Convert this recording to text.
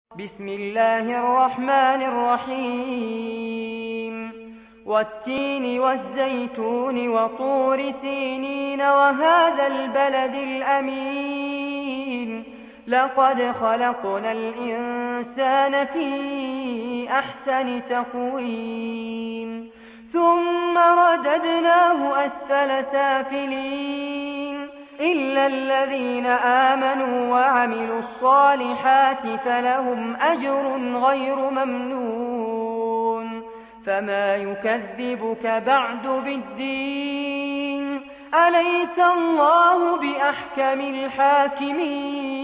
بسم الله الرحمن الرحيم والتين والزيتون وطور سينين وهذا البلد الأمين لقد خلقنا الإنسان في أحسن تقويم ثم رددناه أسفل سافلين إلا الذين آمنوا وعملوا الصالحات فلهم أجر غير ممنون فما يكذبك بعد بالدين أليس الله بأحكم الحاكمين